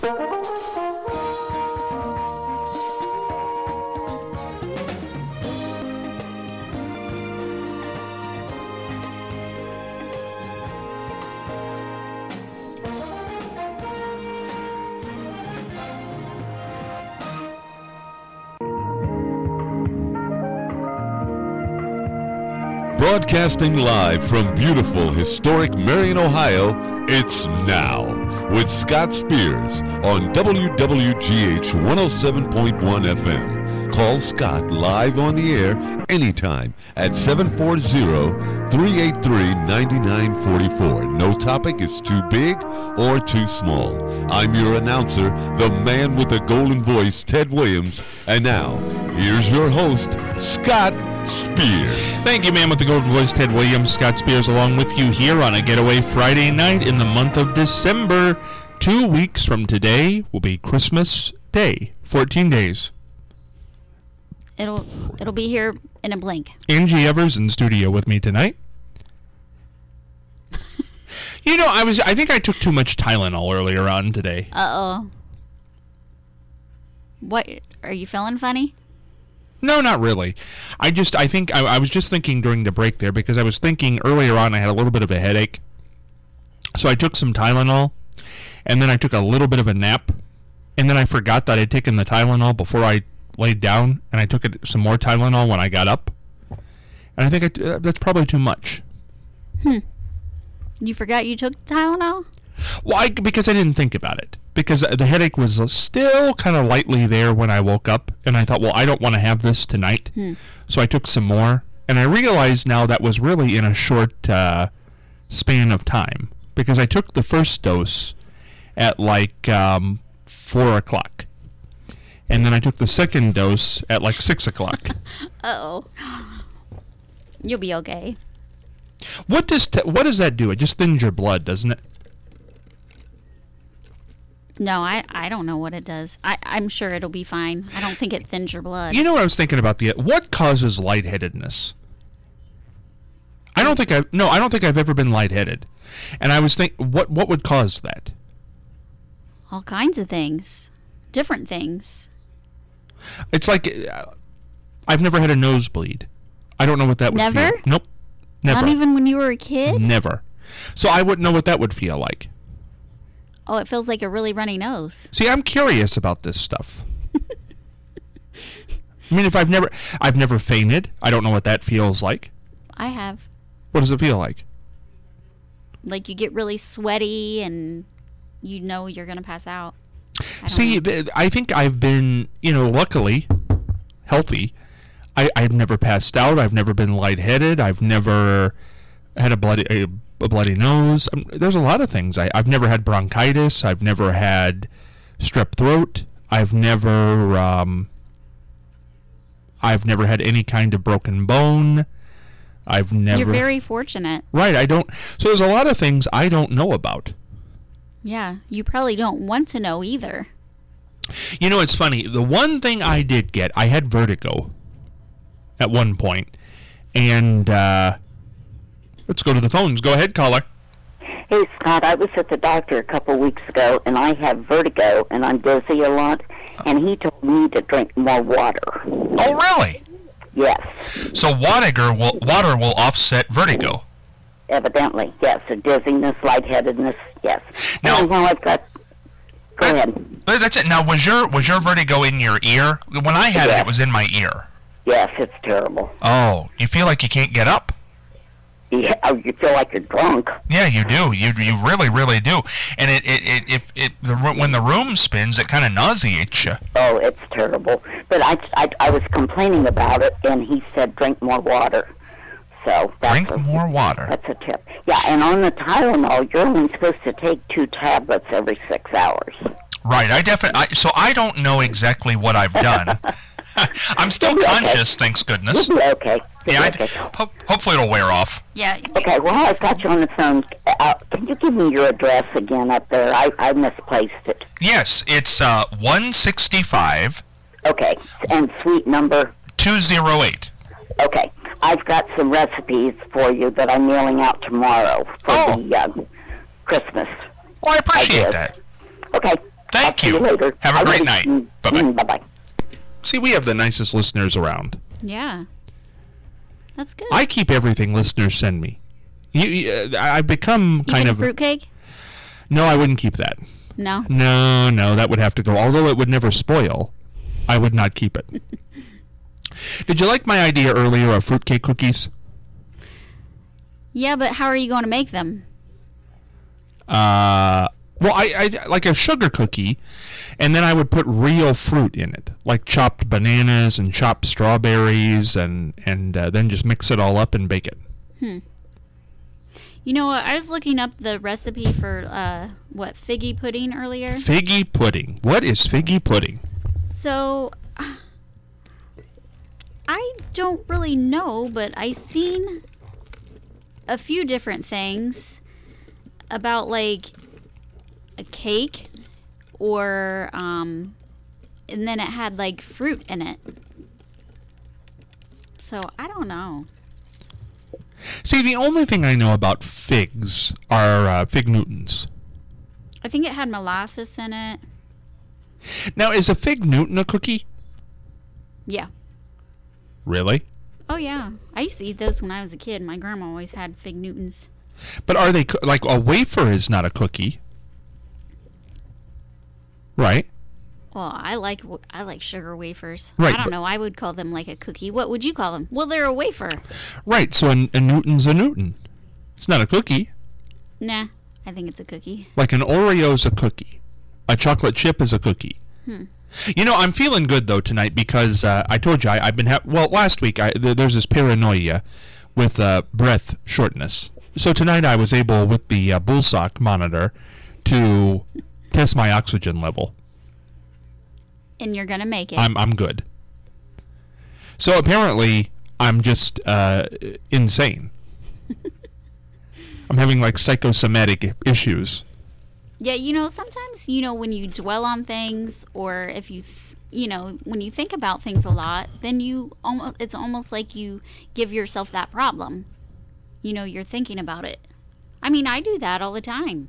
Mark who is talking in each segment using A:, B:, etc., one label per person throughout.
A: Broadcasting live from beautiful, historic Marion, Ohio, it's Now with Scott Spears on WWGH 107.1 FM. Call Scott live on the air anytime at 740-383-9944. No topic is too big or too small. I'm your announcer, the man with the golden voice, Ted Williams. And now, here's your host, Scott Spears.
B: Thank you, man with the golden voice, Ted Williams. Scott Spears along with you here on a getaway Friday night in the month of December. 2 weeks from today will be Christmas Day. 14 days.
C: It'll be here in a blink.
B: Angie Evers in studio with me tonight. You know, I think I took too much Tylenol earlier on today.
C: Uh-oh. What? Are you feeling funny?
B: No, not really. I think I was just thinking during the break there, because I was thinking earlier on I had a little bit of a headache. So I took some Tylenol, and then I took a little bit of a nap, and then I forgot that I'd taken the Tylenol before I laid down, and I took some more Tylenol when I got up. And I think that's probably too much.
C: You forgot you took Tylenol?
B: Well, because I didn't think about it. Because the headache was still kind of lightly there when I woke up, and I thought, well, I don't want to have this tonight. So I took some more, and I realized now that was really in a short span of time, because I took the first dose at like 4 o'clock, and then I took the second dose at like 6 o'clock.
C: Uh-oh. You'll be okay.
B: What does that do? It just thins your blood, doesn't it?
C: No, I don't know what it does. I'm sure it'll be fine. I don't think it thins your blood.
B: You know what I was thinking about? What causes lightheadedness? I don't think I've ever been lightheaded. And I was thinking, what would cause that?
C: All kinds of things. Different things.
B: It's like, I've never had a nosebleed. I don't know what that would feel.
C: Never?
B: Nope. Never.
C: Not even when you were a kid?
B: Never. So I wouldn't know what that would feel like.
C: Oh, it feels like a really runny nose.
B: See, I'm curious about this stuff. I mean, if I've never fainted. I don't know what that feels like.
C: I have.
B: What does it feel like?
C: Like you get really sweaty and you know you're going to pass out.
B: See, I think I've been, luckily healthy. I've never passed out. I've never been lightheaded. I've never had a bloody nose. There's a lot of things. I've never had bronchitis. I've never had strep throat. I've never had any kind of broken bone. You're very fortunate. Right, I don't. So there's a lot of things I don't know about.
C: Yeah, you probably don't want to know either.
B: You know, it's funny. The one thing I did get, I had vertigo at one point. And let's go to the phones. Go ahead, caller.
D: Hey, Scott, I was at the doctor a couple weeks ago, and I have vertigo, and I'm dizzy a lot, and he told me to drink more water.
B: Oh, really?
D: Yes.
B: So water will offset vertigo?
D: Evidently, yes. So dizziness, lightheadedness, yes.
B: Now,
D: I've got... Go ahead.
B: That's it. Now, was your vertigo in your ear? When I had it was in my ear.
D: Yes, it's terrible.
B: Oh, you feel like you can't get up?
D: Yeah, you feel like you're drunk.
B: Yeah, you do. You really, really do. And when the room spins, it kind of nauseates you.
D: Oh, it's terrible. But I was complaining about it, and he said drink more water. So
B: drink more water.
D: That's a tip. Yeah, and on the Tylenol, you're only supposed to take 2 tablets every 6 hours.
B: Right. So I don't know exactly what I've done. I'm still conscious, thanks goodness.
D: You'll be okay.
B: Yeah, hopefully it'll wear off.
C: Yeah.
D: Okay, well, I've got you on the phone. Can you give me your address again up there? I misplaced it.
B: Yes, it's 165.
D: Okay, and suite number?
B: 208.
D: Okay, I've got some recipes for you that I'm mailing out tomorrow for the Christmas.
B: Well, I appreciate that.
D: Okay.
B: Thank
D: See you later.
B: Have a great night. Bye-bye.
D: Bye-bye.
B: See, we have the nicest listeners around.
C: Yeah. That's good.
B: I keep everything listeners send me. I've become kind
C: Even
B: of...
C: fruitcake?
B: No, I wouldn't keep that.
C: No.
B: No, that would have to go. Although it would never spoil, I would not keep it. Did you like my idea earlier of fruitcake cookies?
C: Yeah, but how are you going to make them?
B: Well, I like a sugar cookie, and then I would put real fruit in it, like chopped bananas and chopped strawberries, and then just mix it all up and bake it.
C: You know what? I was looking up the recipe for, figgy pudding earlier.
B: Figgy pudding. What is figgy pudding?
C: So, I don't really know, but I seen a few different things about, like, a cake or, and then it had, like, fruit in it. So, I don't know.
B: See, the only thing I know about figs are fig Newtons.
C: I think it had molasses in it.
B: Now, is a fig Newton a cookie?
C: Yeah.
B: Really?
C: Oh, yeah. I used to eat those when I was a kid. My grandma always had fig Newtons.
B: But are they, like, a wafer is not a cookie. Right?
C: Well, I like sugar wafers.
B: Right,
C: I don't know. I would call them like a cookie. What would you call them? Well, they're a wafer.
B: Right, so a Newton's a Newton. It's not a cookie.
C: Nah, I think it's a cookie.
B: Like an Oreo's a cookie. A chocolate chip is a cookie. You know, I'm feeling good, though, tonight because I told you I've been... last week, there's this paranoia with breath shortness. So tonight I was able, with the Bullsock monitor, to test my oxygen level.
C: And you're going to make it.
B: I'm good. So apparently, I'm just insane. I'm having, like, psychosomatic issues.
C: Yeah, you know, sometimes, you know, when you dwell on things or if you, when you think about things a lot, then it's almost like you give yourself that problem. You know, you're thinking about it. I mean, I do that all the time.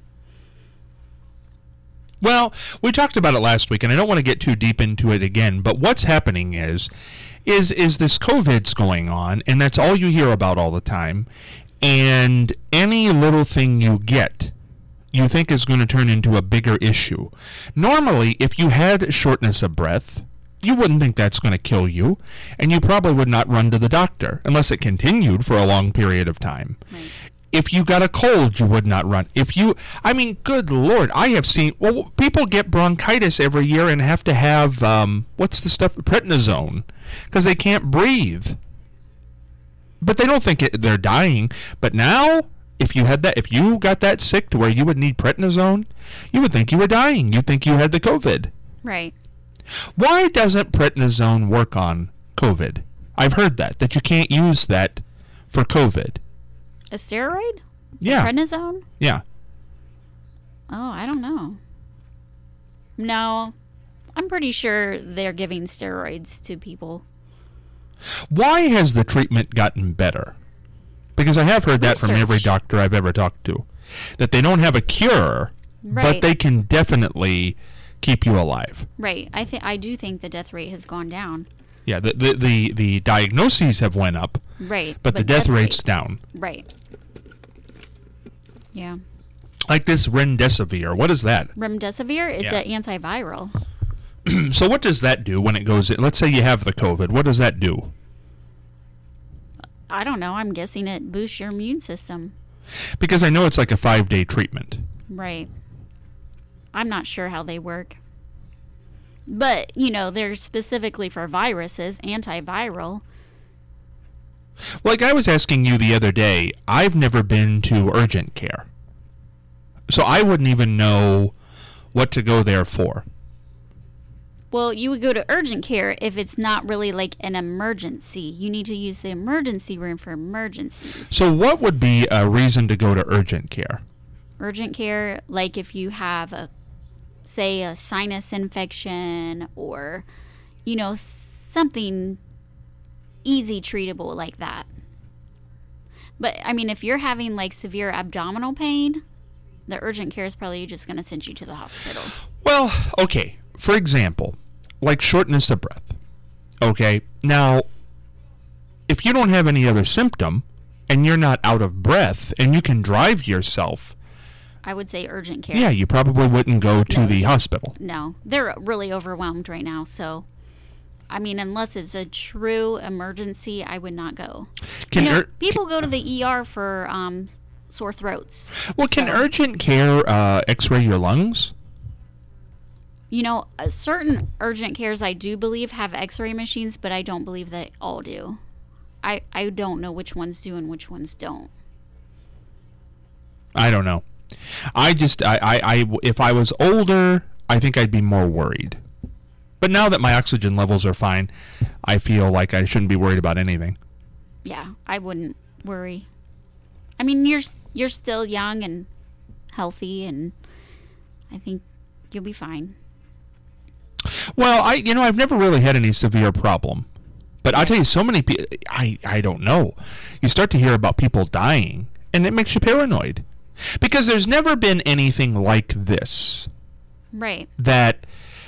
B: Well, we talked about it last week, and I don't want to get too deep into it again, but what's happening is this COVID's going on, and that's all you hear about all the time, and any little thing you get, you think is going to turn into a bigger issue. Normally, if you had shortness of breath, you wouldn't think that's going to kill you, and you probably would not run to the doctor, unless it continued for a long period of time.
C: Right.
B: If you got a cold, you would not run. Good Lord, I have seen, people get bronchitis every year and have to have, what's the stuff, prednisone, because they can't breathe. But they don't think they're dying. But now, if you got that sick to where you would need prednisone, you would think you were dying. You'd think you had the COVID.
C: Right.
B: Why doesn't prednisone work on COVID? I've heard that you can't use that for COVID.
C: A steroid?
B: Yeah.
C: Prednisone?
B: Yeah.
C: Oh, I don't know. No, I'm pretty sure they're giving steroids to people.
B: Why has the treatment gotten better? Because I have heard that from every doctor I've ever talked to. That they don't have a cure, but they can definitely keep you alive.
C: Right. I do think the death rate has gone down.
B: Yeah, the diagnoses have went up.
C: Right.
B: But the death rate's down.
C: Right. Yeah.
B: Like this remdesivir. What is that?
C: Remdesivir? It's an antiviral.
B: So what does that do when it goes in? Let's say you have the COVID. What does that do?
C: I don't know. I'm guessing it boosts your immune system.
B: Because I know it's like a 5-day treatment.
C: Right. I'm not sure how they work. But, they're specifically for viruses, antiviral.
B: Like I was asking you the other day, I've never been to urgent care. So I wouldn't even know what to go there for.
C: Well, you would go to urgent care if it's not really like an emergency. You need to use the emergency room for emergencies.
B: So what would be a reason to go to urgent care?
C: Urgent care, like if you have a sinus infection or, something easy treatable like that. But, if you're having like severe abdominal pain, the urgent care is probably just going to send you to the hospital.
B: Well, okay. For example, like shortness of breath. Okay. Now, if you don't have any other symptom and you're not out of breath and you can drive yourself,
C: I would say urgent care.
B: yeah, you probably wouldn't go to the hospital.
C: No, they're really overwhelmed right now. So, I mean, unless it's a true emergency, I would not go. People go to the ER for sore throats.
B: Well, can urgent care x-ray your lungs?
C: Certain urgent cares I do believe have x-ray machines, but I don't believe they all do. I don't know which ones do and which ones don't.
B: I don't know. If I was older, I think I'd be more worried. But now that my oxygen levels are fine, I feel like I shouldn't be worried about anything.
C: Yeah, I wouldn't worry. I mean, you're still young and healthy, and I think you'll be fine.
B: Well, I've never really had any severe problem. But I'll tell you, so many people, I don't know. You start to hear about people dying, and it makes you paranoid. Because there's never been anything like this.
C: Right.
B: That,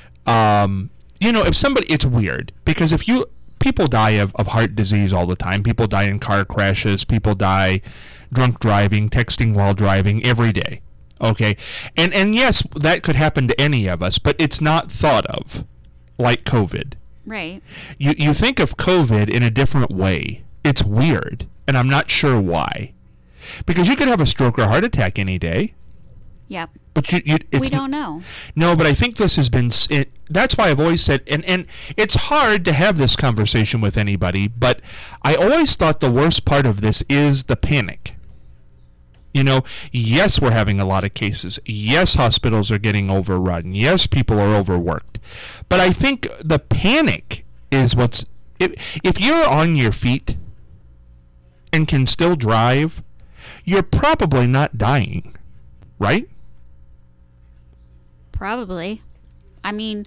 B: if somebody, it's weird. Because people die of heart disease all the time. People die in car crashes. People die drunk driving, texting while driving every day. Okay? And yes, that could happen to any of us, but it's not thought of like COVID.
C: Right.
B: You think of COVID in a different way. It's weird, and I'm not sure why. Because you could have a stroke or a heart attack any day.
C: Yep.
B: But
C: we don't know.
B: No, but I think this has been... that's why I've always said... And it's hard to have this conversation with anybody, but I always thought the worst part of this is the panic. Yes, we're having a lot of cases. Yes, hospitals are getting overrun. Yes, people are overworked. But I think the panic is what's... If you're on your feet and can still drive, you're probably not dying, right?
C: Probably. I mean,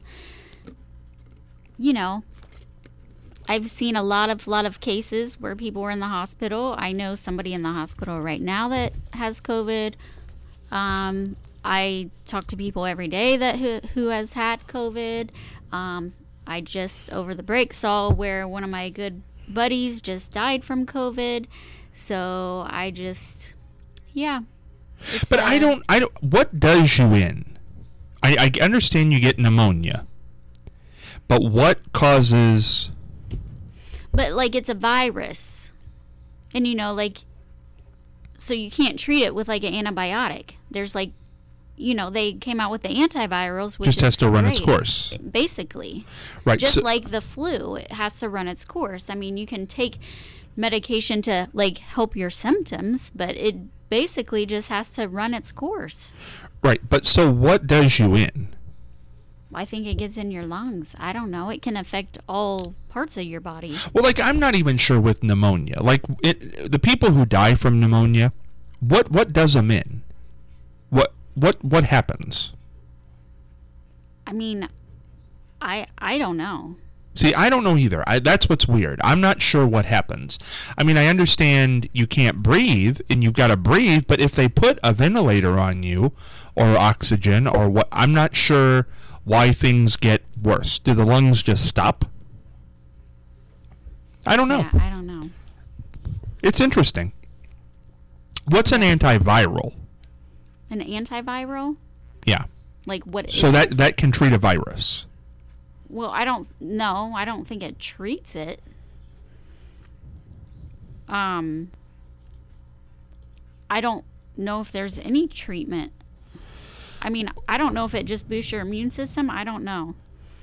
C: I've seen a lot of cases where people were in the hospital. I know somebody in the hospital right now that has COVID. I talk to people every day who has had COVID. I just over the break saw where one of my good buddies just died from COVID. So
B: But I don't. What does you in? I understand you get pneumonia, but what causes?
C: But it's a virus, and so you can't treat it with an antibiotic. There's they came out with the antivirals, which
B: just has to run its course.
C: Basically,
B: right?
C: Just like the flu, it has to run its course. I mean, you can take medication to help your symptoms, but it basically just has to run its course.
B: Right, but so what does you in?
C: I think it gets in your lungs. I don't know. It can affect all parts of your body.
B: Well, I'm not even sure with pneumonia. The people who die from pneumonia, what does them in? What happens?
C: I mean, I don't know.
B: See, I don't know either. That's what's weird. I'm not sure what happens. I mean, I understand you can't breathe, and you've got to breathe, but if they put a ventilator on you, or oxygen, or what, I'm not sure why things get worse. Do the lungs just stop? I don't know.
C: Yeah, I don't know.
B: It's interesting. What's an antiviral?
C: An antiviral?
B: Yeah.
C: What is
B: so
C: it?
B: that can treat a virus.
C: Well, I don't know. I don't think it treats it. I don't know if there's any treatment. I mean, I don't know if it just boosts your immune system. I don't know.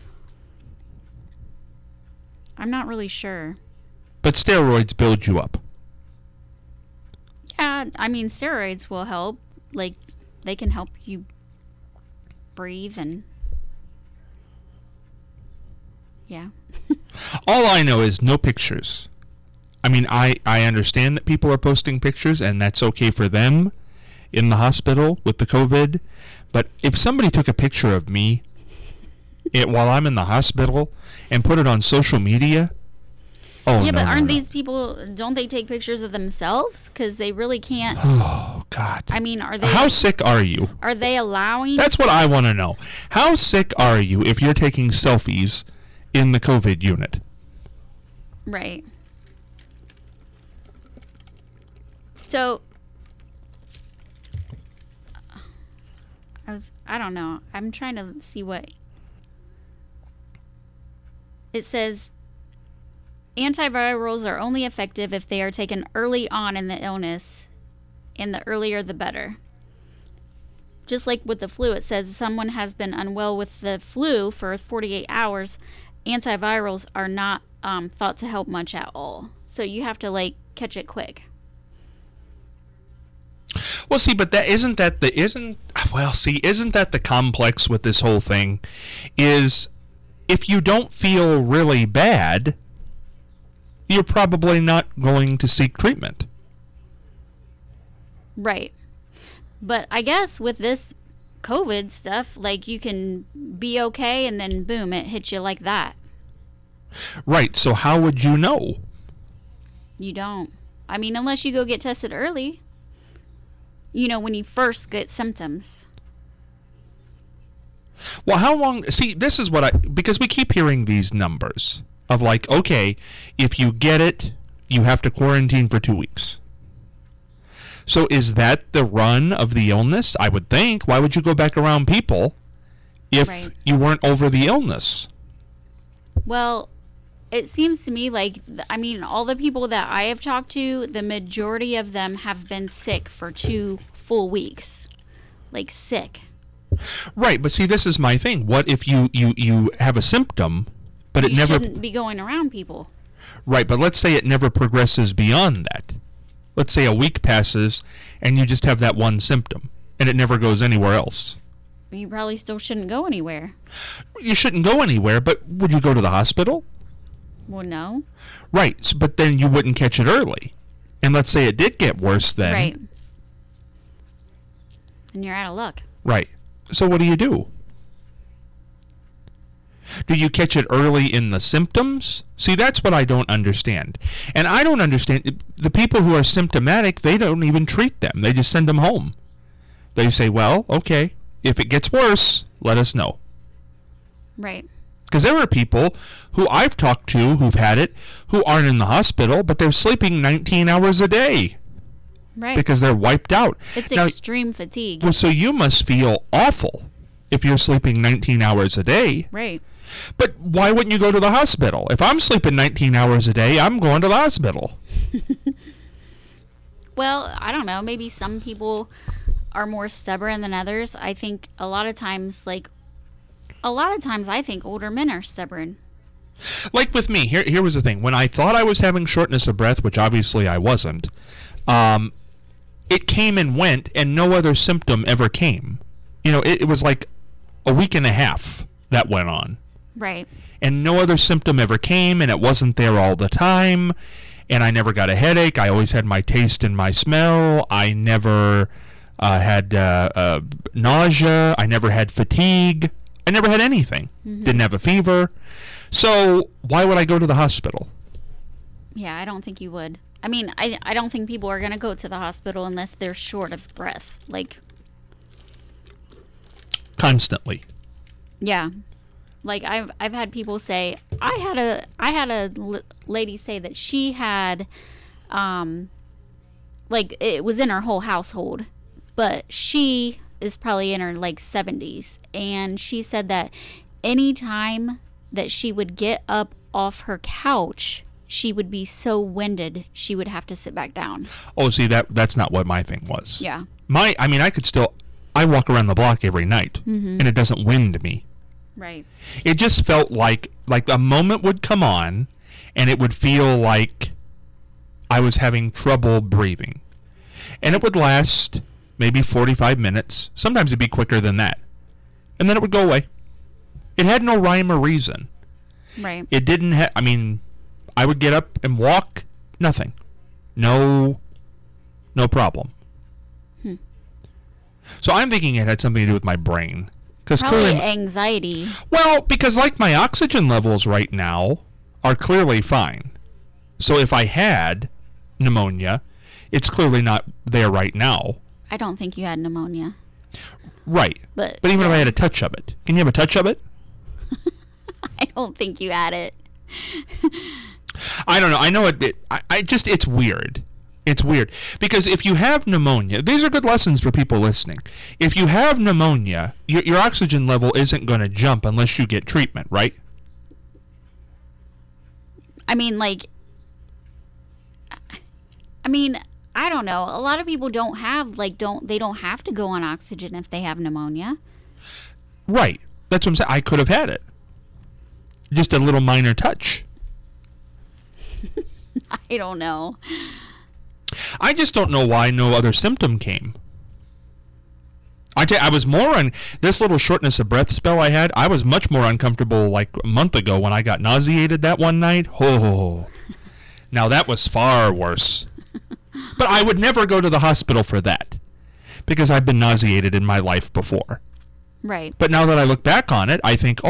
C: I'm not really sure.
B: But steroids build you up.
C: Yeah, I mean, steroids will help. They can help you breathe and... Yeah.
B: All I know is no pictures. I mean, I understand that people are posting pictures, and that's okay for them in the hospital with the COVID. But if somebody took a picture of me while I'm in the hospital and put it on social media, Oh,
C: yeah,
B: no,
C: but
B: no,
C: aren't
B: no.
C: these people? Don't they take pictures of themselves? Because they really can't.
B: Oh, God.
C: I mean, are they?
B: How sick are you?
C: Are they allowing?
B: That's what I want to know. How sick are you if you're taking selfies in the COVID unit?
C: Right. So, I don't know. I'm trying to see what it says. Antivirals are only effective if they are taken early on in the illness, and the earlier the better. Just like with the flu, it says if someone has been unwell with the flu for 48 hours, antivirals are not thought to help much at all. So you have to like catch it quick.
B: Well, see, but isn't that the complex with this whole thing is if you don't feel really bad, you're probably not going to seek treatment.
C: Right. But I guess with this COVID stuff, like you can be okay and then boom, it hits you like that.
B: Right. So how would you know?
C: You don't. I mean, unless you go get tested early. You know, when you first get symptoms.
B: Well, how long? See, this is because we keep hearing these numbers of like, okay, if you get it, you have to quarantine for 2 weeks. So is that the run of the illness? I would think. Why would you go back around people if you weren't over the illness?
C: Well, it seems to me like, I mean, all the people that I have talked to, the majority of them have been sick for 2 full weeks. Like, sick.
B: Right, but see, this is my thing. What if you have a symptom, but it never...
C: You shouldn't be going around people.
B: Right, but let's say it never progresses beyond that. Let's say a week passes, and you just have that one symptom, and it never goes anywhere else.
C: You probably still shouldn't go anywhere.
B: You shouldn't go anywhere, but would you go to the hospital?
C: Well, no.
B: Right, but then you wouldn't catch it early. And let's say it did get worse then.
C: Right. And you're out of luck.
B: Right. So what do you do? Do you catch it early in the symptoms? See, that's what I don't understand. And I don't understand. The people who are symptomatic, they don't even treat them. They just send them home. They say, well, okay, if it gets worse, let us know.
C: Right.
B: Because there are people who I've talked to who've had it who aren't in the hospital, but they're sleeping 19 hours a day.
C: Right.
B: Because they're wiped out.
C: It's
B: now,
C: extreme fatigue.
B: Well, so you must feel awful if you're sleeping 19 hours a day.
C: Right.
B: But why wouldn't you go to the hospital? If I'm sleeping 19 hours a day, I'm going to the hospital.
C: Well, I don't know. Maybe some people are more stubborn than others. I think a lot of times I think older men are stubborn.
B: Like with me, here was the thing. When I thought I was having shortness of breath, which obviously I wasn't, it came and went, and no other symptom ever came. You know, it was like a week and a half that went on.
C: Right.
B: And no other symptom ever came, and it wasn't there all the time, and I never got a headache. I always had my taste and my smell. I never had nausea. I never had fatigue. I never had anything. Mm-hmm. Didn't have a fever. So why would I go to the hospital?
C: Yeah, I don't think you would. I mean, I don't think people are going to go to the hospital unless they're short of breath. Like,
B: constantly.
C: Yeah. Like I've had people say, I had a lady say that she had like it was in her whole household, but she is probably in her like 70s, and she said that any time that she would get up off her couch, she would be so winded she would have to sit back down.
B: Oh, see, that's not what my thing was.
C: Yeah.
B: I walk around the block every night,
C: mm-hmm.
B: and it doesn't wind me.
C: Right.
B: It just felt like a moment would come on, and it would feel like I was having trouble breathing. And it would last maybe 45 minutes. Sometimes it'd be quicker than that. And then it would go away. It had no rhyme or reason.
C: Right.
B: It didn't have, I would get up and walk, nothing. No problem. So I'm thinking it had something to do with my brain.
C: Probably clearly, anxiety.
B: Well, because like my oxygen levels right now are clearly fine. So if I had pneumonia, it's clearly not there right now.
C: I don't think you had pneumonia.
B: Right.
C: But
B: even if I had a touch of it. Can you have a touch of it?
C: I don't think you had it.
B: I don't know. I know it's weird. It's weird. Because if you have pneumonia, these are good lessons for people listening. If you have pneumonia, your oxygen level isn't going to jump unless you get treatment, right?
C: I mean, I don't know. A lot of people don't have to go on oxygen if they have pneumonia.
B: Right. That's what I'm saying. I could have had it. Just a little minor touch.
C: I don't know.
B: I just don't know why no other symptom came. I was more on this little shortness of breath spell I had. I was much more uncomfortable like a month ago when I got nauseated that one night. Oh, now that was far worse. But I would never go to the hospital for that because I've been nauseated in my life before.
C: Right.
B: But now that I look back on it, I think,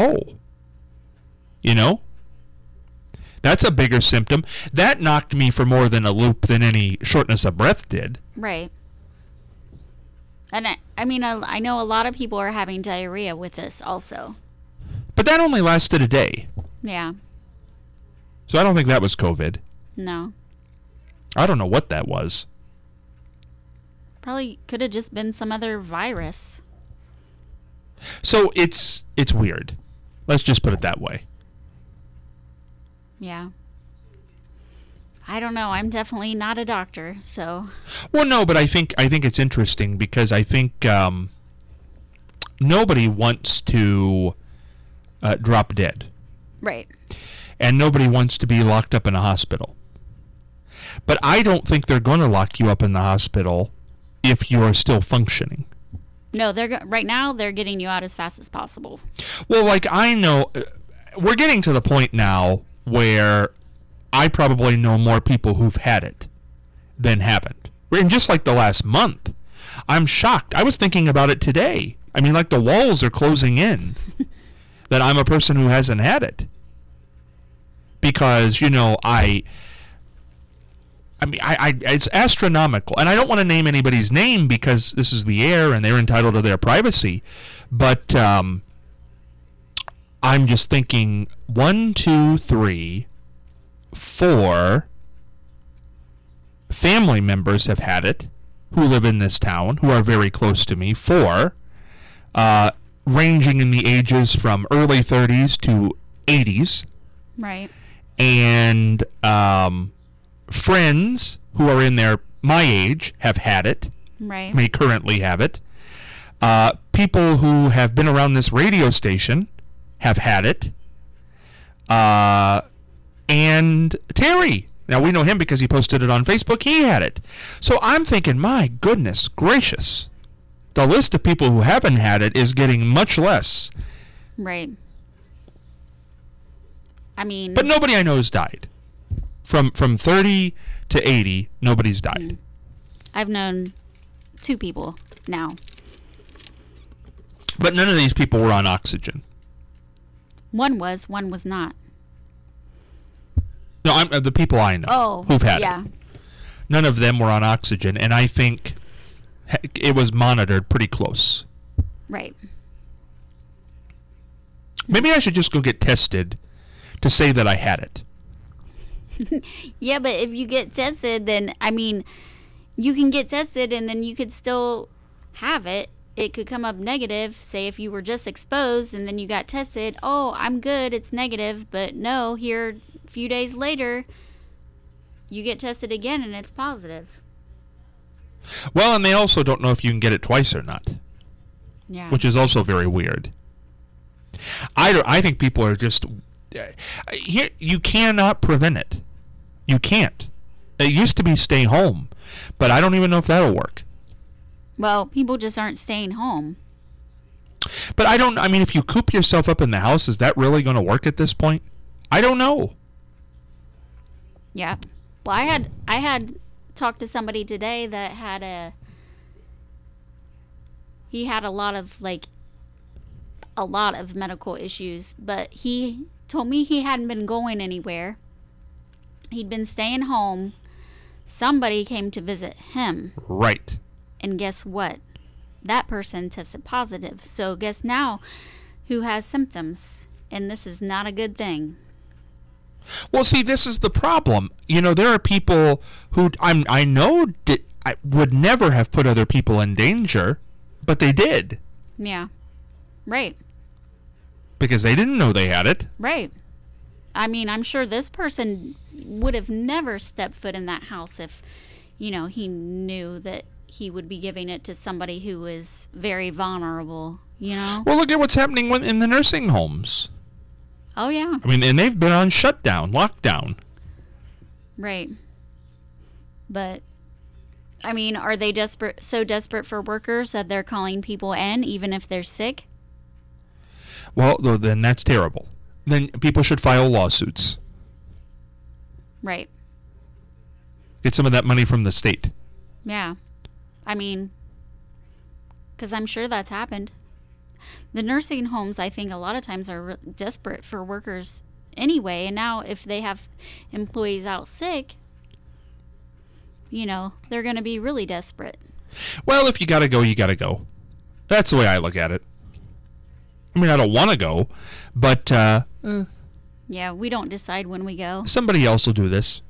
B: that's a bigger symptom. That knocked me for more than a loop than any shortness of breath did.
C: Right. And I know a lot of people are having diarrhea with this also.
B: But that only lasted a day.
C: Yeah.
B: So I don't think that was COVID.
C: No.
B: I don't know what that was.
C: Probably could have just been some other virus.
B: So it's weird. Let's just put it that way.
C: Yeah. I don't know. I'm definitely not a doctor, so.
B: Well, no, but I think it's interesting because I think nobody wants to drop dead.
C: Right.
B: And nobody wants to be locked up in a hospital. But I don't think they're going to lock you up in the hospital if you are still functioning.
C: No, right now they're getting you out as fast as possible.
B: Well, I know we're getting to the point now where I probably know more people who've had it than haven't. And just like the last month, I'm shocked. I was thinking about it today. I mean, the walls are closing in that I'm a person who hasn't had it. Because, it's astronomical. And I don't want to name anybody's name because this is the air and they're entitled to their privacy. But I'm just thinking 1, 2, 3, 4 family members have had it who live in this town, who are very close to me. 4, ranging in the ages from early 30s to 80s.
C: Right.
B: And friends who are in my age have had it.
C: Right.
B: May currently have it. People who have been around this radio station have had it. And Terry. Now, we know him because he posted it on Facebook. He had it. So I'm thinking, my goodness gracious. The list of people who haven't had it is getting much less.
C: Right.
B: But nobody I know has died. From 30 to 80, nobody's died.
C: I've known 2 people now.
B: But none of these people were on oxygen.
C: One was not.
B: No, I'm the people I know who've had it. None of them were on oxygen, and I think it was monitored pretty close.
C: Right.
B: Maybe I should just go get tested to say that I had it.
C: Yeah, but if you get tested, then, you can get tested and then you could still have it. It could come up negative, say if you were just exposed and then you got tested, I'm good, it's negative, but no, here a few days later, you get tested again and it's positive.
B: Well, and they also don't know if you can get it twice or not.
C: Yeah.
B: Which is also very weird. I think people are just... Here, you cannot prevent it. You can't. It used to be stay home, but I don't even know if that'll work.
C: Well, people just aren't staying home.
B: But if you coop yourself up in the house, is that really going to work at this point? I don't know.
C: Yeah. Well, I had talked to somebody today that he had a lot of medical issues, but he told me he hadn't been going anywhere. He'd been staying home. Somebody came to visit him.
B: Right.
C: And guess what? That person tested positive. So guess now who has symptoms? And this is not a good thing.
B: Well, see, this is the problem. You know, there are people who I know I would never have put other people in danger, but they did.
C: Yeah. Right.
B: Because they didn't know they had it.
C: Right. I mean, I'm sure this person would have never stepped foot in that house if, you know, he knew that he would be giving it to somebody who was very vulnerable, you know?
B: Well, look at what's happening in the nursing homes.
C: Oh, yeah.
B: I mean, and they've been on shutdown, lockdown.
C: Right. But, I mean, are they so desperate for workers that they're calling people in even if they're sick?
B: Well, then that's terrible. Then people should file lawsuits.
C: Right.
B: Get some of that money from the state.
C: Yeah. I mean, because I'm sure that's happened. The nursing homes, I think, a lot of times are desperate for workers anyway. And now if they have employees out sick, you know, they're going to be really desperate.
B: Well, if you got to go, you got to go. That's the way I look at it. I mean, I don't want to go, but
C: yeah, we don't decide when we go.
B: Somebody else will do this.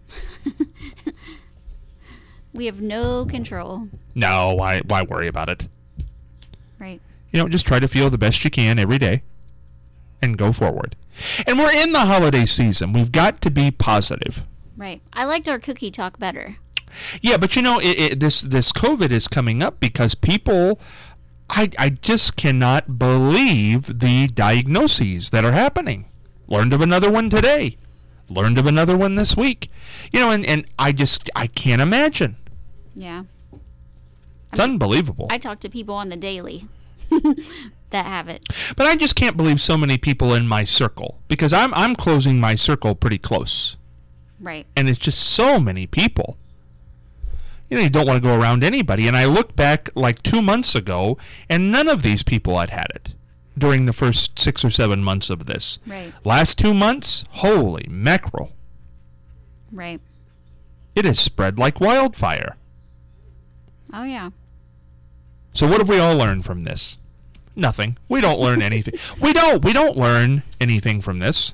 C: We have no control.
B: No, why worry about it?
C: Right.
B: You know, just try to feel the best you can every day and go forward. And we're in the holiday season. We've got to be positive.
C: Right. I liked our cookie talk better.
B: Yeah, but you know, this COVID is coming up because people, I just cannot believe the diagnoses that are happening. Learned of another one today. Learned of another one this week. You know, and I can't imagine.
C: Yeah.
B: It's unbelievable.
C: I talk to people on the daily that have it.
B: But I just can't believe so many people in my circle because I'm closing my circle pretty close.
C: Right.
B: And it's just so many people. You know, you don't want to go around anybody. And I look back like 2 months ago, and none of these people had it during the first 6 or 7 months of this.
C: Right.
B: Last 2 months, holy mackerel.
C: Right.
B: It has spread like wildfire.
C: Oh, yeah.
B: So what have we all learned from this? Nothing. We don't learn anything. We don't learn anything from this.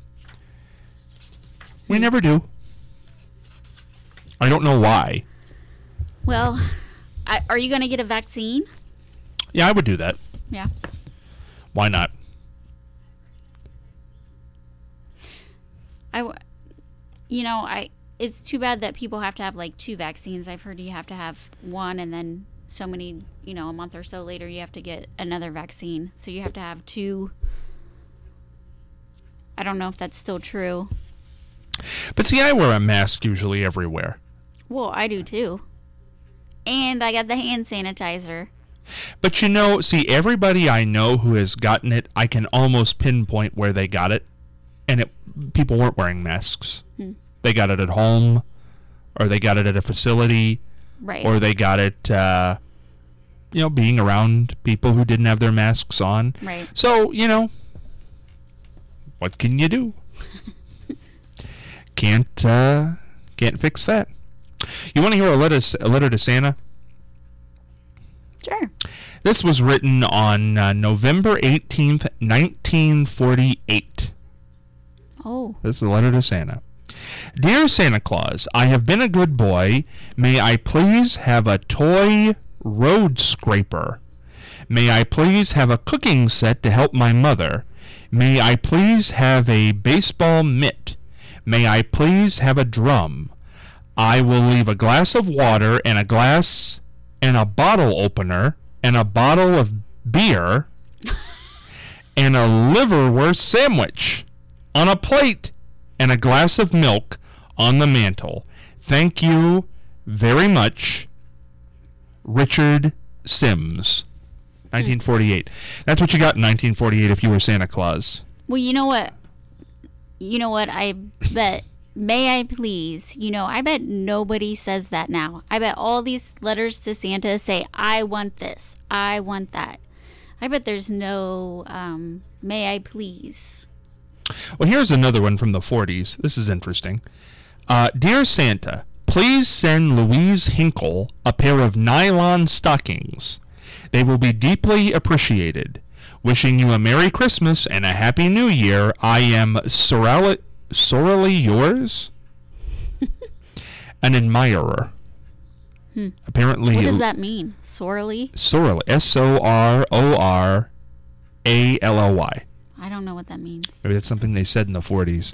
B: We never do. I don't know why.
C: Well, are you going to get a vaccine?
B: Yeah, I would do that.
C: Yeah.
B: Why not?
C: It's too bad that people have to have like 2 vaccines. I've heard you have to have one and then so many, a month or so later you have to get another vaccine. So you have to have 2. I don't know if that's still true.
B: But see, I wear a mask usually everywhere.
C: Well, I do too. And I got the hand sanitizer.
B: But see, everybody I know who has gotten it, I can almost pinpoint where they got it. And people weren't wearing masks. They got it at home, or they got it at a facility,
C: right?
B: Or they got it, being around people who didn't have their masks on.
C: Right.
B: So, what can you do? Can't fix that. You want to hear a letter to Santa?
C: Sure.
B: This was written on November 18th, 1948.
C: Oh.
B: This is a letter to Santa. Dear Santa Claus, I have been a good boy. May I please have a toy road scraper? May I please have a cooking set to help my mother? May I please have a baseball mitt? May I please have a drum? I will leave a glass of water and a glass and a bottle opener and a bottle of beer and a liverwurst sandwich on a plate and a glass of milk on the mantle. Thank you very much, Richard Sims. 1948. That's what you got in 1948 if you were Santa Claus.
C: Well, you know what? I bet, may I please, I bet nobody says that now. I bet all these letters to Santa say, I want this, I want that. I bet there's no, may I please.
B: Well, here's another one from the 40s. This is interesting. Dear Santa, please send Louise Hinkle a pair of nylon stockings. They will be deeply appreciated. Wishing you a Merry Christmas and a Happy New Year. I am sorely yours, an admirer. Apparently,
C: What does that mean? Sorely?
B: Sorely, Sorally.
C: I don't know what that means.
B: Maybe that's something they said in the 40s.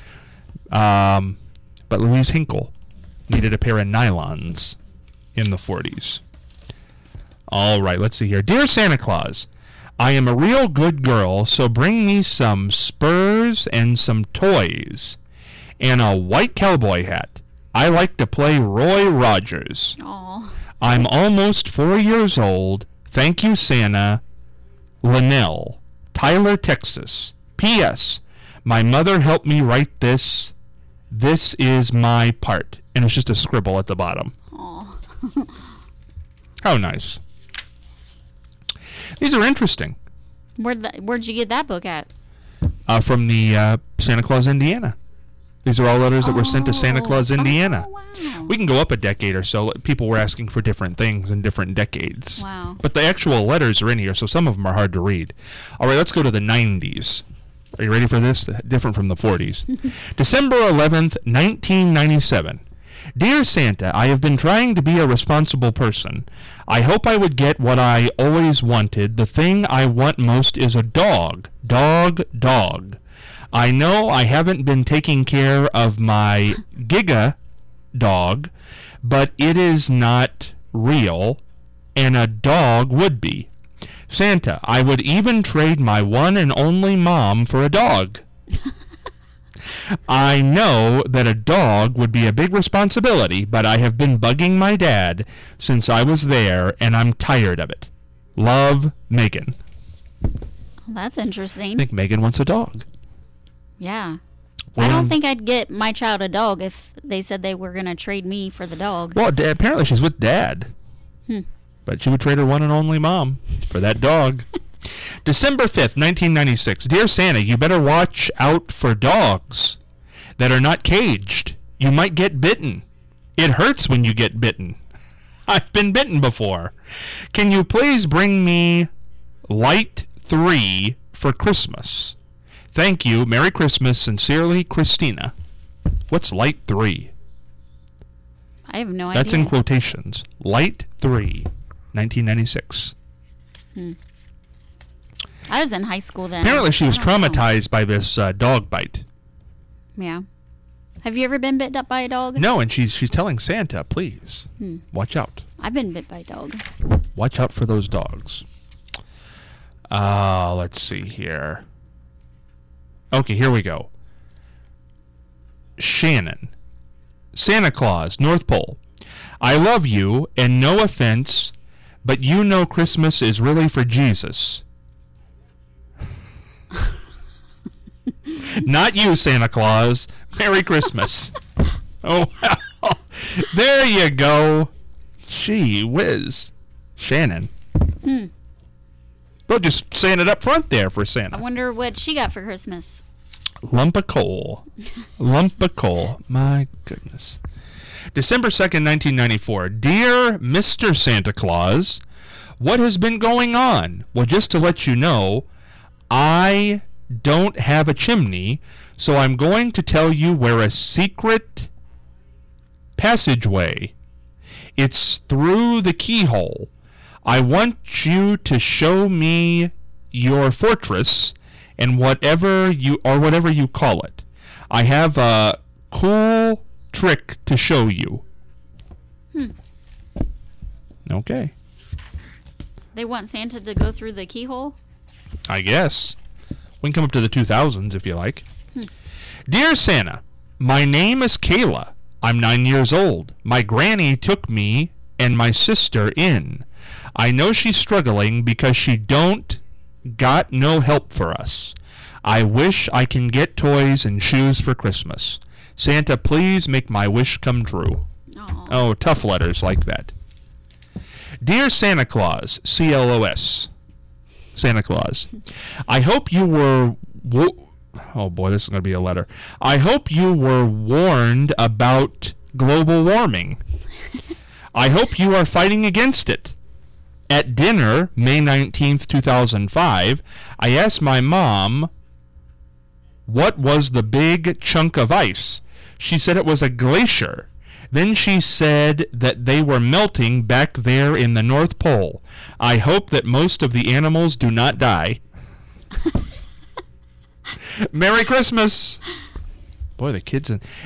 B: But Louise Hinkle needed a pair of nylons in the 40s. All right, let's see here. Dear Santa Claus, I am a real good girl, so bring me some spurs and some toys and a white cowboy hat. I like to play Roy Rogers.
C: Aw.
B: I'm almost 4 years old. Thank you, Santa. Linnell, Tyler, Texas. P.S. My mother helped me write this. This is my part. And it's just a scribble at the bottom.
C: Aw.
B: How nice. These are interesting.
C: Where'd you get that book at?
B: From the Santa Claus, Indiana. These are all letters that were sent to Santa Claus, Indiana.
C: Oh, wow.
B: We can go up a decade or so. People were asking for different things in different decades.
C: Wow.
B: But the actual letters are in here, so some of them are hard to read. All right, let's go to the 90s. Are you ready for this? Different from the 40s. December 11th, 1997. Dear Santa, I have been trying to be a responsible person. I hope I would get what I always wanted. The thing I want most is a dog. Dog. I know I haven't been taking care of my Giga dog, but it is not real, and a dog would be. Santa, I would even trade my one and only mom for a dog. I know that a dog would be a big responsibility, but I have been bugging my dad since I was there, and I'm tired of it. Love, Megan.
C: That's interesting.
B: I think Megan wants a dog.
C: Yeah.
B: Well,
C: I don't think I'd get my child a dog if they said they were going to trade me for the dog.
B: Well, apparently she's with Dad. But she would trade her one and only mom for that dog. December 5th, 1996. Dear Santa, you better watch out for dogs that are not caged. You might get bitten. It hurts when you get bitten. I've been bitten before. Can you please bring me Light 3 for Christmas? Thank you. Merry Christmas. Sincerely, Christina. What's Light 3?
C: I have no idea.
B: That's in quotations. Light 3, 1996.
C: I was in high school then.
B: Apparently she was
C: I don't know.
B: traumatized by this dog bite.
C: Yeah. Have you ever been bitten up by a dog?
B: No, and she's telling Santa, please, watch out.
C: I've been bit by a dog.
B: Watch out for those dogs. Let's see here. Okay, here we go. Shannon. Santa Claus, North Pole. I love you, and no offense, but you know Christmas is really for Jesus. Not you, Santa Claus. Merry Christmas. Oh, well. There you go. Gee whiz. Shannon. Well, just saying it up front there for Santa.
C: I wonder what she got for Christmas.
B: Lump of coal. Lump of coal. My goodness. December 2nd, 1994. Dear Mr. Santa Claus, what has been going on? Well, just to let you know, I don't have a chimney, so I'm going to tell you where a secret passageway. It's through the keyhole. I want you to show me your fortress and whatever you call it. I have a cool trick to show you. Okay.
C: They want Santa to go through the keyhole?
B: I guess. We can come up to the 2000s if you like. Dear Santa, my name is Kayla. I'm 9 years old. My granny took me and my sister in. I know she's struggling because she don't got no help for us. I wish I can get toys and shoes for Christmas. Santa, please make my wish come true.
C: Aw.
B: Oh, tough letters like that. Dear Santa Claus, CLOS. Santa Claus. I hope you were Oh boy, this is going to be a letter. I hope you were warned about global warming. I hope you are fighting against it. At dinner, May 19th, 2005, I asked my mom what was the big chunk of ice. She said it was a glacier. Then she said that they were melting back there in the North Pole. I hope that most of the animals do not die. Merry Christmas. Boy, the kids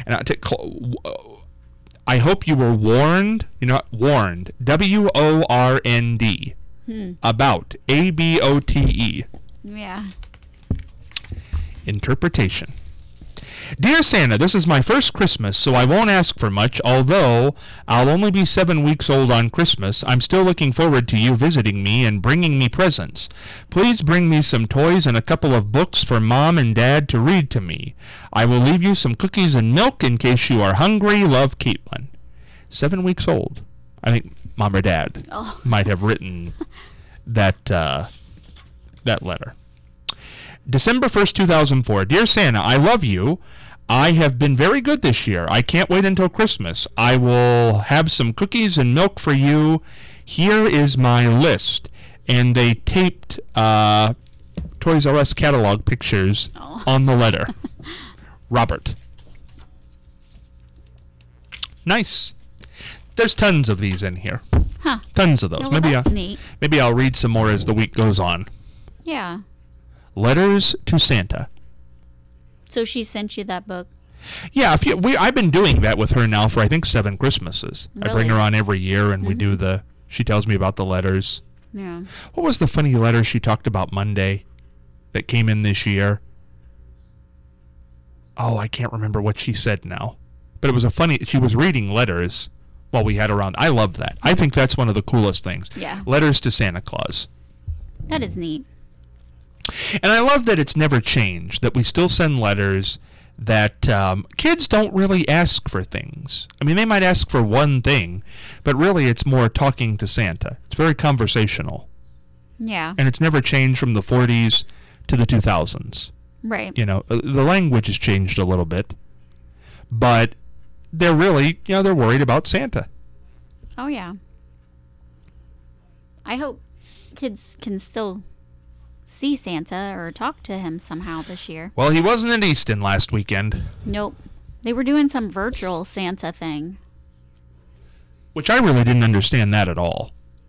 B: I hope you were warned, warned, WORND, about, ABOTE.
C: Yeah.
B: Interpretation. Dear Santa, this is my first Christmas, so I won't ask for much, although I'll only be 7 weeks old on Christmas. I'm still looking forward to you visiting me and bringing me presents. Please bring me some toys and a couple of books for Mom and Dad to read to me. I will leave you some cookies and milk in case you are hungry. Love, Caitlin. 7 weeks old. I think Mom or Dad might have written that letter. December 1st, 2004. Dear Santa, I love you. I have been very good this year. I can't wait until Christmas. I will have some cookies and milk for you. Here is my list. And they taped Toys R Us catalog pictures on the letter. Robert. Nice. There's tons of these in here.
C: Huh.
B: Tons of those.
C: Well, that's neat.
B: Maybe I'll read some more as the week goes on.
C: Yeah.
B: Letters to Santa.
C: So she sent you that book?
B: Yeah, I've been doing that with her now for I think 7 Christmases.
C: Really?
B: I bring her on every year and we do she tells me about the letters.
C: Yeah.
B: What was the funny letter she talked about Monday that came in this year? Oh, I can't remember what she said now. But it was she was reading letters while we had her on. I love that. I think that's one of the coolest things.
C: Yeah.
B: Letters to Santa Claus.
C: That is neat.
B: And I love that it's never changed, that we still send letters, that kids don't really ask for things. I mean, they might ask for one thing, but really it's more talking to Santa. It's very conversational.
C: Yeah.
B: And it's never changed from the 40s to the 2000s.
C: Right.
B: The language has changed a little bit, but they're really, they're worried about Santa.
C: Oh, yeah. I hope kids can still see Santa or talk to him somehow this year.
B: Well, he wasn't in Easton last weekend.
C: Nope. They were doing some virtual Santa thing.
B: Which I really didn't understand that at all.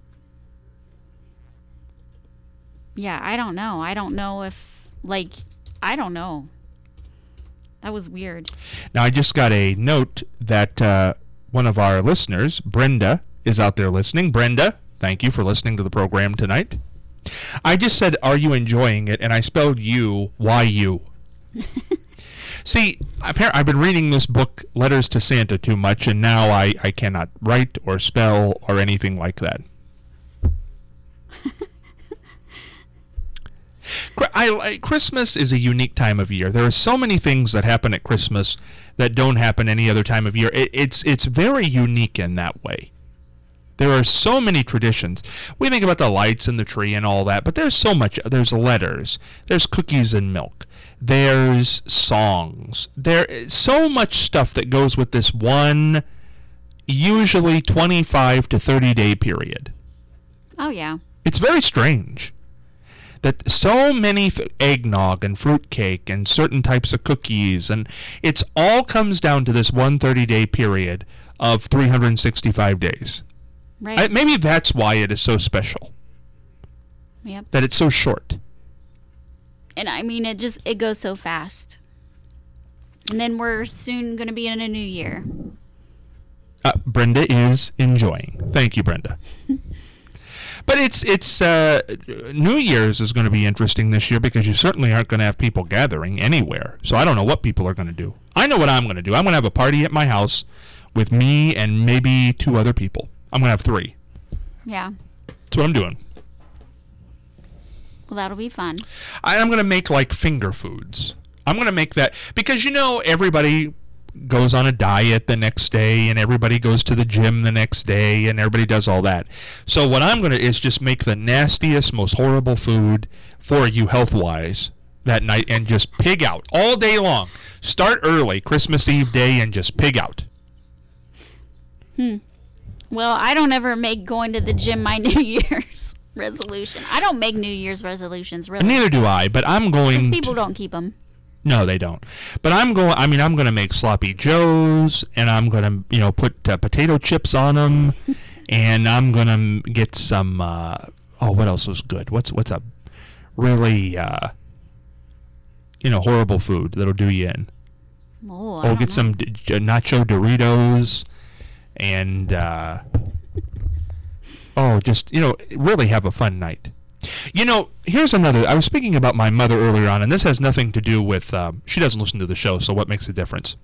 C: Yeah, I don't know. I don't know if, I don't know. That was weird.
B: Now, I just got a note that one of our listeners, Brenda, is out there listening. Brenda, thank you for listening to the program tonight. I just said, are you enjoying it? And I spelled you, Y-U. See, I've been reading this book, Letters to Santa, too much, and now I cannot write or spell or anything like that. Christmas is a unique time of year. There are so many things that happen at Christmas that don't happen any other time of year. It's very unique in that way. There are so many traditions. We think about the lights and the tree and all that, but there's so much. There's letters. There's cookies and milk. There's songs. There's so much stuff that goes with this one, usually 25 to 30 day period.
C: Oh, yeah.
B: It's very strange that so many eggnog and fruitcake and certain types of cookies, and it's all comes down to this one 30-day period of 365 days.
C: Right.
B: Maybe that's why it is so special.
C: Yep.
B: That it's so short.
C: And I mean, it goes so fast. And then we're soon going to be in a new year.
B: Brenda is enjoying. Thank you, Brenda. But it's New Year's is going to be interesting this year because you certainly aren't going to have people gathering anywhere. So I don't know what people are going to do. I know what I'm going to do. I'm going to have a party at my house with me and maybe 2 other people. I'm going to have 3.
C: Yeah.
B: That's what I'm doing.
C: Well, that'll be fun.
B: I'm going to make finger foods. I'm going to make that because everybody goes on a diet the next day and everybody goes to the gym the next day and everybody does all that. So what I'm going to is just make the nastiest, most horrible food for you health-wise that night and just pig out all day long. Start early, Christmas Eve day, and just pig out.
C: Well, I don't ever make going to the gym my New Year's resolution. I don't make New Year's resolutions, really.
B: Neither do I, but I'm going.
C: Because people don't keep them.
B: No, they don't. But I'm going. I mean, I'm going to make sloppy joes, and I'm going to, put potato chips on them, and I'm going to get some. What else is good? What's a really horrible food that'll do you in?
C: Oh,
B: Get some nacho Doritos, and just really have a fun night. Here's another. I was speaking about my mother earlier on, and this has nothing to do with. She doesn't listen to the show, so what makes a difference?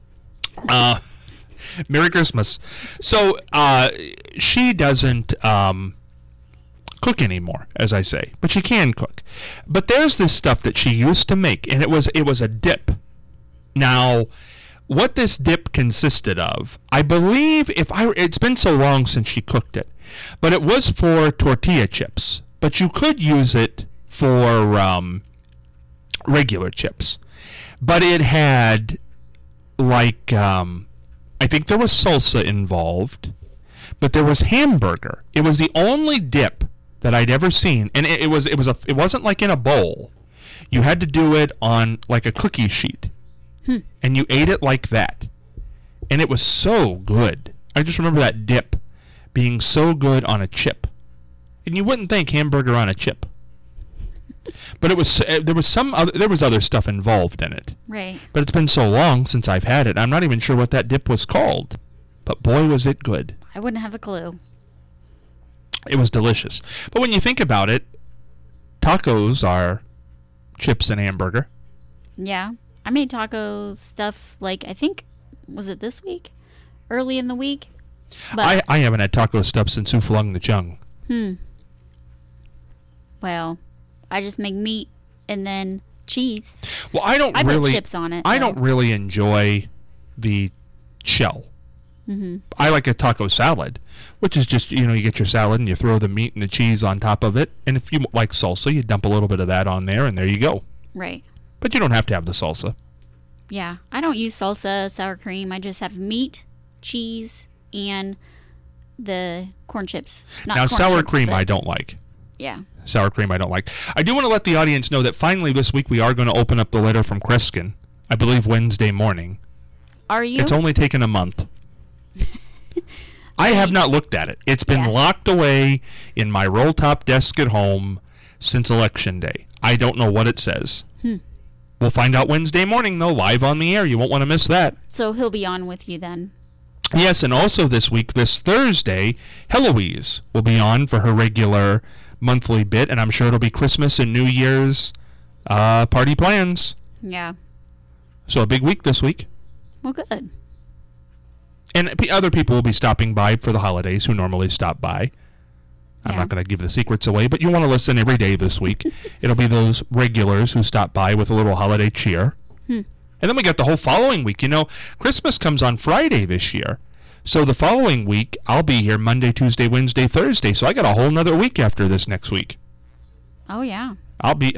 B: Merry Christmas. So she doesn't cook anymore, as I say, but she can cook. But there's this stuff that she used to make, and it was a dip. Now, what this dip consisted of, I believe, it's been so long since she cooked it, but it was for tortilla chips. But you could use it for regular chips. But it had, I think there was salsa involved, but there was hamburger. It was the only dip that I'd ever seen, and it wasn't like in a bowl. You had to do it on like a cookie sheet, and you ate it like that, and it was so good. I just remember that dip being so good on a chip. And you wouldn't think hamburger on a chip, but it was. There was other stuff involved in it.
C: Right.
B: But it's been so long since I've had it. I'm not even sure what that dip was called. But boy, was it good.
C: I wouldn't have a clue.
B: It was delicious. But when you think about it, tacos are chips and hamburger.
C: Yeah, I made taco stuff. I think was it this week, early in the week. But
B: I haven't had taco stuff since Who Flung the Chung.
C: Well, I just make meat and then cheese.
B: Well, I
C: put chips on it.
B: I don't really enjoy the shell. I like a taco salad, which is just, you get your salad and you throw the meat and the cheese on top of it. And if you like salsa, you dump a little bit of that on there and there you go.
C: Right.
B: But you don't have to have the salsa.
C: Yeah, I don't use salsa, sour cream. I just have meat, cheese, and the corn chips.
B: Now, sour cream I don't like.
C: Yeah.
B: Sour cream I don't like. I do want to let the audience know that finally this week we are going to open up the letter from Kreskin, I believe Wednesday morning.
C: Are you?
B: It's only taken a month. I have not looked at it. It's been locked away in my roll-top desk at home since Election Day. I don't know what it says. We'll find out Wednesday morning, though, live on the air. You won't want to miss that.
C: So he'll be on with you then.
B: Yes, and also this week, this Thursday, Heloise will be on for her regular monthly bit, and I'm sure it'll be Christmas and New Year's party plans.
C: Yeah.
B: So a big week this week.
C: Well, good.
B: And other people will be stopping by for the holidays who normally stop by. I'm
C: Yeah.
B: not going to give the secrets away, but you want to listen every day this week. It'll be those regulars who stop by with a little holiday cheer. And then we got the whole following week. Christmas comes on Friday this year. So the following week, I'll be here Monday, Tuesday, Wednesday, Thursday. So I got a whole nother week after this next week.
C: Oh, yeah.
B: I'll be,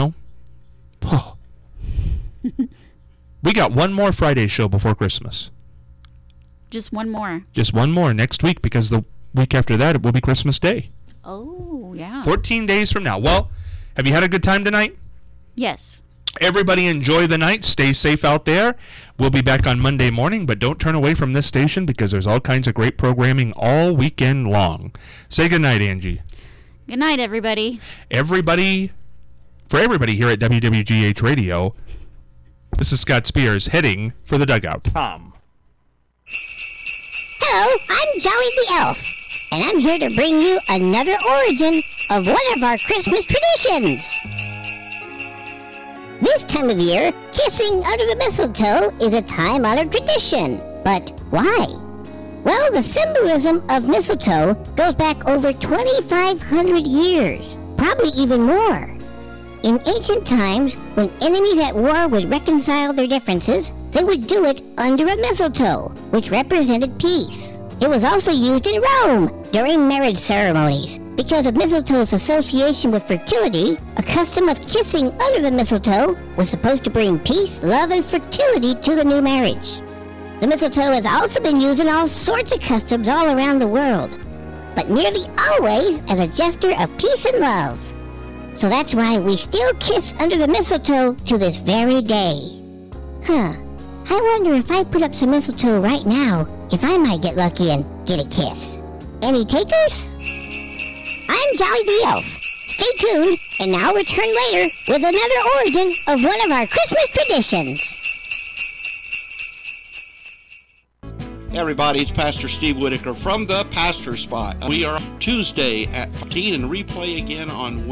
B: we got one more Friday show before Christmas.
C: Just one more.
B: Just one more next week, because the week after that, it will be Christmas Day.
C: Oh, yeah.
B: 14 days from now. Well, have you had a good time tonight?
C: Yes.
B: Everybody enjoy the night. Stay safe out there. We'll be back on Monday morning, but don't turn away from this station because there's all kinds of great programming all weekend long. Say good night, Angie.
C: Good night, everybody.
B: For everybody here at WWGH Radio, this is Scott Spears heading for the dugout. Tom.
E: Hello, I'm Jolly the Elf, and I'm here to bring you another origin of one of our Christmas traditions. This time of year, kissing under the mistletoe is a time-honored tradition. But why? Well, the symbolism of mistletoe goes back over 2,500 years, probably even more. In ancient times, when enemies at war would reconcile their differences, they would do it under a mistletoe, which represented peace. It was also used in Rome during marriage ceremonies. Because of mistletoe's association with fertility, a custom of kissing under the mistletoe was supposed to bring peace, love, and fertility to the new marriage. The mistletoe has also been used in all sorts of customs all around the world, but nearly always as a gesture of peace and love. So that's why we still kiss under the mistletoe to this very day. I wonder if I put up some mistletoe right now, if I might get lucky and get a kiss. Any takers? I'm Jolly the Elf. Stay tuned, and now return later with another origin of one of our Christmas traditions.
F: Hey everybody, it's Pastor Steve Whitaker from the Pastor Spot. We are Tuesday at 15 and replay again on